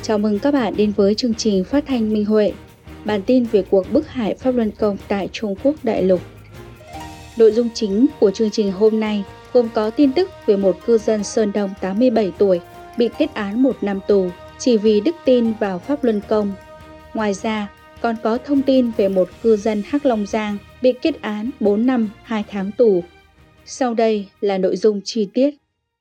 Chào mừng các bạn đến với chương trình phát thanh Minh Huệ, bản tin về cuộc bức hại Pháp Luân Công tại Trung Quốc đại lục. Nội dung chính của chương trình hôm nay gồm có tin tức về một cư dân Sơn Đông 87 tuổi bị kết án 1 năm tù chỉ vì đức tin vào Pháp Luân Công. Ngoài ra, còn có thông tin về một cư dân Hắc Long Giang bị kết án 4 năm 2 tháng tù. Sau đây là nội dung chi tiết.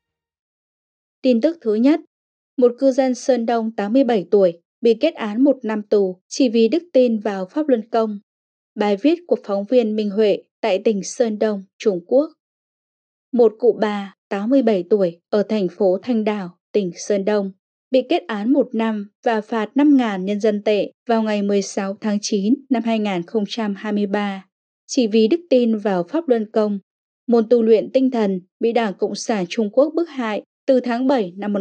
Tin tức thứ nhất, một cư dân Sơn Đông 87 tuổi bị kết án 1 năm tù chỉ vì đức tin vào Pháp Luân Công. Bài viết của phóng viên Minh Huệ tại tỉnh Sơn Đông, Trung Quốc. Một cụ bà 87 tuổi ở thành phố Thanh Đảo, tỉnh Sơn Đông bị kết án 1 năm và phạt 5.000 nhân dân tệ vào ngày 16 tháng 9 năm 2023 chỉ vì đức tin vào Pháp Luân Công, môn tu luyện tinh thần bị Đảng Cộng sản Trung Quốc bức hại từ tháng 7 năm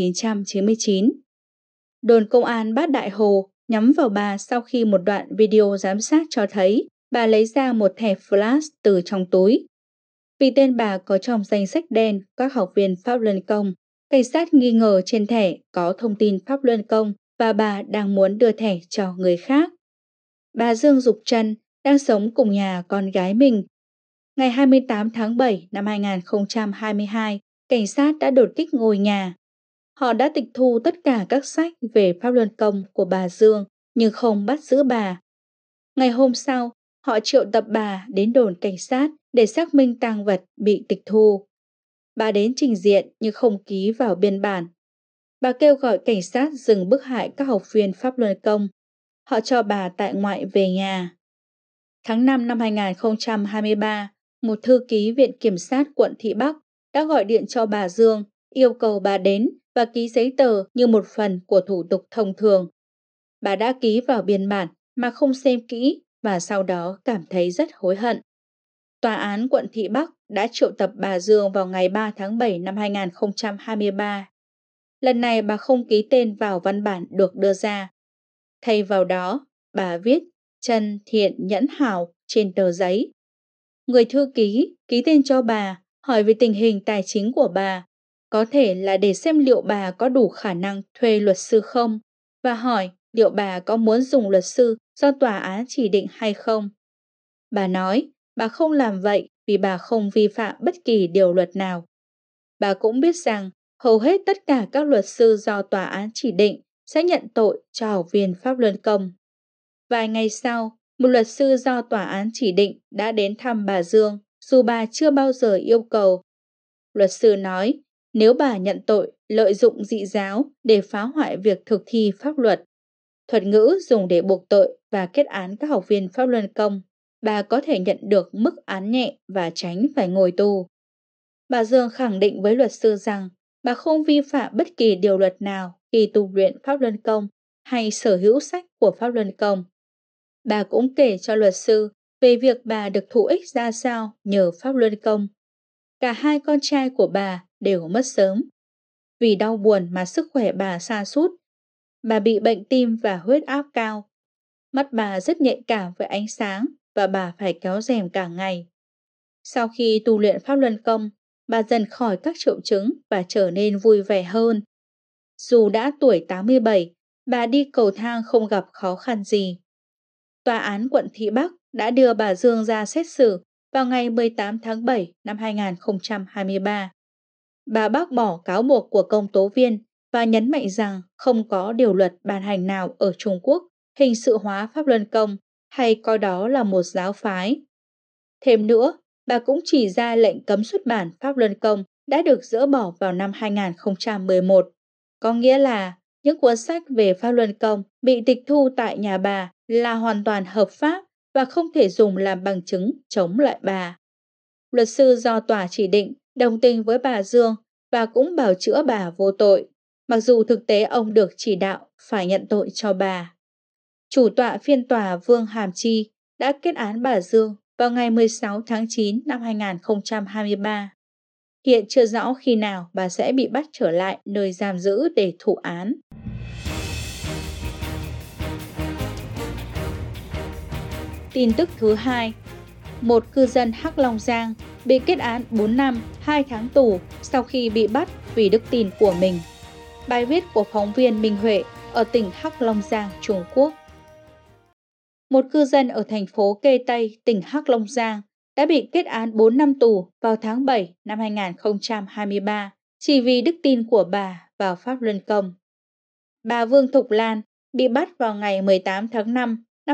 1999. Đồn công an Bát Đại Hồ nhắm vào bà sau khi một đoạn video giám sát cho thấy bà lấy ra một thẻ flash từ trong túi. Vì tên bà có trong danh sách đen các học viên Pháp Luân Công, cảnh sát nghi ngờ trên thẻ có thông tin Pháp Luân Công và bà đang muốn đưa thẻ cho người khác. Bà Dương Dục Trân đang sống cùng nhà con gái mình. Ngày 28 tháng 7 năm 2022, cảnh sát đã đột kích ngôi nhà. Họ đã tịch thu tất cả các sách về Pháp Luân Công của bà Dương nhưng không bắt giữ bà. Ngày hôm sau, họ triệu tập bà đến đồn cảnh sát để xác minh tang vật bị tịch thu. Bà đến trình diện nhưng không ký vào biên bản. Bà kêu gọi cảnh sát dừng bức hại các học viên Pháp Luân Công. Họ cho bà tại ngoại về nhà. Tháng 5 năm 2023, một thư ký Viện Kiểm sát quận Thị Bắc đã gọi điện cho bà Dương, yêu cầu bà đến và ký giấy tờ như một phần của thủ tục thông thường. Bà đã ký vào biên bản mà không xem kỹ và sau đó cảm thấy rất hối hận. Tòa án quận Thị Bắc đã triệu tập bà Dương vào ngày 3 tháng 7 năm 2023. Lần này bà không ký tên vào văn bản được đưa ra. Thay vào đó, bà viết Trân Thiện Nhẫn Hảo trên tờ giấy. Người thư ký ký tên cho bà, hỏi về tình hình tài chính của bà, có thể là để xem liệu bà có đủ khả năng thuê luật sư không, và hỏi liệu bà có muốn dùng luật sư do tòa án chỉ định hay không. Bà nói bà không làm vậy vì bà không vi phạm bất kỳ điều luật nào. Bà cũng biết rằng hầu hết tất cả các luật sư do tòa án chỉ định sẽ nhận tội cho học viên Pháp Luân Công. Vài ngày sau, một luật sư do tòa án chỉ định đã đến thăm bà Dương, dù bà chưa bao giờ yêu cầu. Luật sư nói, nếu bà nhận tội lợi dụng dị giáo để phá hoại việc thực thi pháp luật, thuật ngữ dùng để buộc tội và kết án các học viên Pháp Luân Công, bà có thể nhận được mức án nhẹ và tránh phải ngồi tù. Bà Dương khẳng định với luật sư rằng bà không vi phạm bất kỳ điều luật nào khi tu luyện Pháp Luân Công hay sở hữu sách của Pháp Luân Công. Bà cũng kể cho luật sư về việc bà được thụ ích ra sao nhờ Pháp Luân Công. Cả hai con trai của bà đều mất sớm. Vì đau buồn mà sức khỏe bà sa sút. Bà bị bệnh tim và huyết áp cao. Mắt bà rất nhạy cảm với ánh sáng và bà phải kéo rèm cả ngày. Sau khi tu luyện Pháp Luân Công, bà dần khỏi các triệu chứng và trở nên vui vẻ hơn. Dù đã tuổi 87, bà đi cầu thang không gặp khó khăn gì. Tòa án quận Thị Bắc đã đưa bà Dương ra xét xử vào ngày 18 tháng 7 năm 2023. Bà bác bỏ cáo buộc của công tố viên và nhấn mạnh rằng không có điều luật ban hành nào ở Trung Quốc hình sự hóa Pháp Luân Công hay coi đó là một giáo phái. Thêm nữa, bà cũng chỉ ra lệnh cấm xuất bản Pháp Luân Công đã được dỡ bỏ vào năm 2011. Có nghĩa là những cuốn sách về Pháp Luân Công bị tịch thu tại nhà bà là hoàn toàn hợp pháp và không thể dùng làm bằng chứng chống lại bà. Luật sư do tòa chỉ định đồng tình với bà Dương và cũng bào chữa bà vô tội, mặc dù thực tế ông được chỉ đạo phải nhận tội cho bà. Chủ tọa phiên tòa Vương Hàm Chi đã kết án bà Dương vào ngày 16 tháng 9 năm 2023. Hiện chưa rõ khi nào bà sẽ bị bắt trở lại nơi giam giữ để thụ án. Tin tức thứ hai, một cư dân Hắc Long Giang bị kết án 4 năm 2 tháng tù sau khi bị bắt vì đức tin của mình. Bài viết của phóng viên Minh Huệ ở tỉnh Hắc Long Giang, Trung Quốc. Một cư dân ở thành phố Kê Tây, tỉnh Hắc Long Giang đã bị kết án 4 năm tù vào tháng 7 năm 2023 chỉ vì đức tin của bà vào Pháp Luân Công. Bà Vương Thục Lan bị bắt vào ngày 18 tháng 5 năm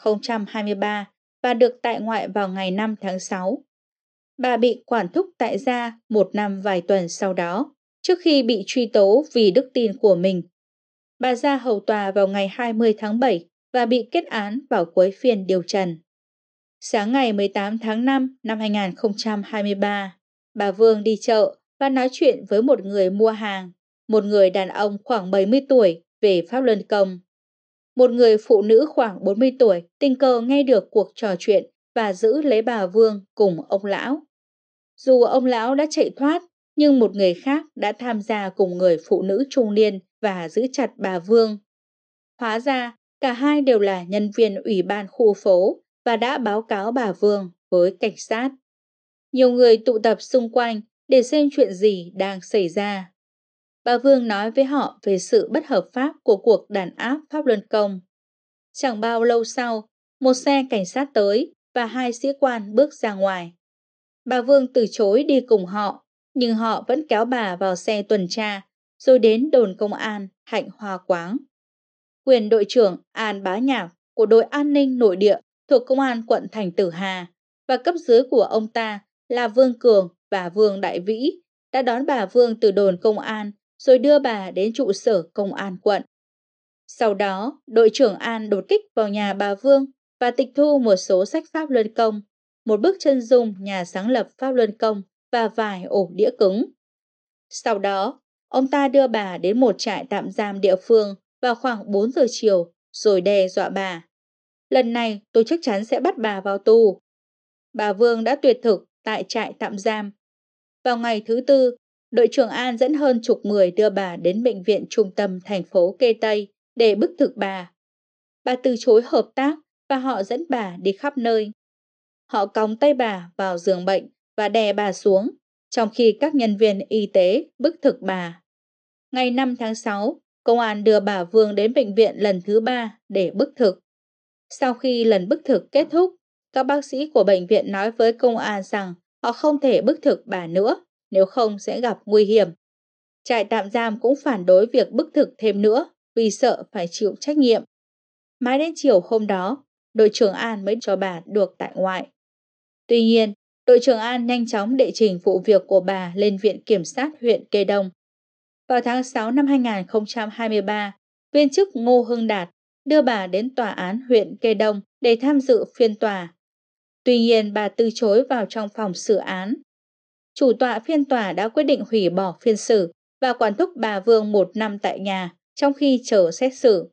2023 và được tại ngoại vào ngày 5 tháng 6. Bà bị quản thúc tại gia 1 năm vài tuần sau đó, trước khi bị truy tố vì đức tin của mình. Bà ra hầu tòa vào ngày 20 tháng 7 và bị kết án vào cuối phiên điều trần. Sáng ngày 18 tháng 5 năm 2023, bà Vương đi chợ và nói chuyện với một người mua hàng, một người đàn ông khoảng 70 tuổi về Pháp Luân Công. Một người phụ nữ khoảng 40 tuổi tình cờ nghe được cuộc trò chuyện và giữ lấy bà Vương cùng ông lão. Dù ông lão đã chạy thoát, nhưng một người khác đã tham gia cùng người phụ nữ trung niên và giữ chặt bà Vương. Hóa ra, cả hai đều là nhân viên ủy ban khu phố và đã báo cáo bà Vương với cảnh sát. Nhiều người tụ tập xung quanh để xem chuyện gì đang xảy ra. Bà Vương nói với họ về sự bất hợp pháp của cuộc đàn áp Pháp Luân Công. Chẳng bao lâu sau, một xe cảnh sát tới và 2 sĩ quan bước ra ngoài. Bà Vương từ chối đi cùng họ, nhưng họ vẫn kéo bà vào xe tuần tra, rồi đến đồn công an Hạnh Hoa Quáng. Quyền đội trưởng An Bá Nhạc của đội an ninh nội địa thuộc công an quận Thành Tử Hà và cấp dưới của ông ta là Vương Cường và Vương Đại Vĩ đã đón bà Vương từ đồn công an rồi đưa bà đến trụ sở công an quận. Sau đó, đội trưởng An đột kích vào nhà bà Vương và tịch thu một số sách Pháp Luân Công, một bức chân dung nhà sáng lập Pháp Luân Công và vài ổ đĩa cứng. Sau đó, ông ta đưa bà đến một trại tạm giam địa phương vào khoảng 4 giờ chiều rồi đe dọa bà. Lần này tôi chắc chắn sẽ bắt bà vào tù. Bà Vương đã tuyệt thực tại trại tạm giam. Vào ngày thứ Tư, đội trưởng An dẫn hơn chục người đưa bà đến bệnh viện trung tâm thành phố Kê Tây để bức thực bà. Bà từ chối hợp tác và họ dẫn bà đi khắp nơi. Họ còng tay bà vào giường bệnh và đè bà xuống, trong khi các nhân viên y tế bức thực bà. Ngày 5 tháng 6, công an đưa bà Vương đến bệnh viện lần thứ 3 để bức thực. Sau khi lần bức thực kết thúc, các bác sĩ của bệnh viện nói với công an rằng họ không thể bức thực bà nữa, nếu không sẽ gặp nguy hiểm. Trại tạm giam cũng phản đối việc bức thực thêm nữa vì sợ phải chịu trách nhiệm. Mãi đến chiều hôm đó, đội trưởng An mới cho bà được tại ngoại. Tuy nhiên, đội trưởng An nhanh chóng đệ trình vụ việc của bà lên Viện Kiểm sát huyện Kê Đông. Vào tháng 6 năm 2023, viên chức Ngô Hưng Đạt đưa bà đến tòa án huyện Kê Đông để tham dự phiên tòa. Tuy nhiên, bà từ chối vào trong phòng xử án. Chủ tọa phiên tòa đã quyết định hủy bỏ phiên xử và quản thúc bà Vương 1 năm tại nhà trong khi chờ xét xử.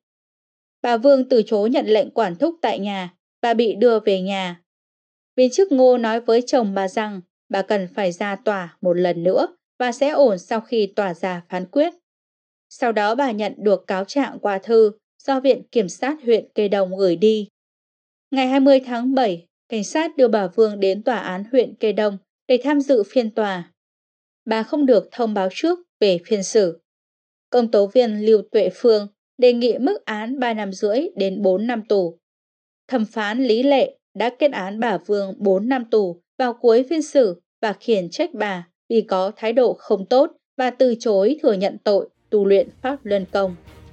Bà Vương từ chối nhận lệnh quản thúc tại nhà và bị đưa về nhà. Viên chức Ngô nói với chồng bà rằng bà cần phải ra tòa một lần nữa và sẽ ổn sau khi tòa ra phán quyết. Sau đó bà nhận được cáo trạng qua thư do Viện Kiểm sát huyện Kê Đông gửi đi. Ngày 20 tháng 7, cảnh sát đưa bà Vương đến tòa án huyện Kê Đông để tham dự phiên tòa. Bà không được thông báo trước về phiên xử. Công tố viên Lưu Tuệ Phương đề nghị mức án 3 năm rưỡi đến 4 năm tù. Thẩm phán Lý Lệ đã kết án bà Vương 4 năm tù vào cuối phiên xử và khiển trách bà vì có thái độ không tốt và từ chối thừa nhận tội tu luyện Pháp Luân Công.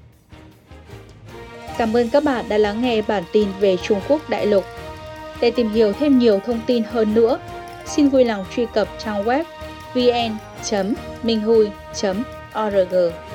Cảm ơn các bạn đã lắng nghe bản tin về Trung Quốc đại lục. Để tìm hiểu thêm nhiều thông tin hơn nữa, xin vui lòng truy cập trang web vn.minhui.org.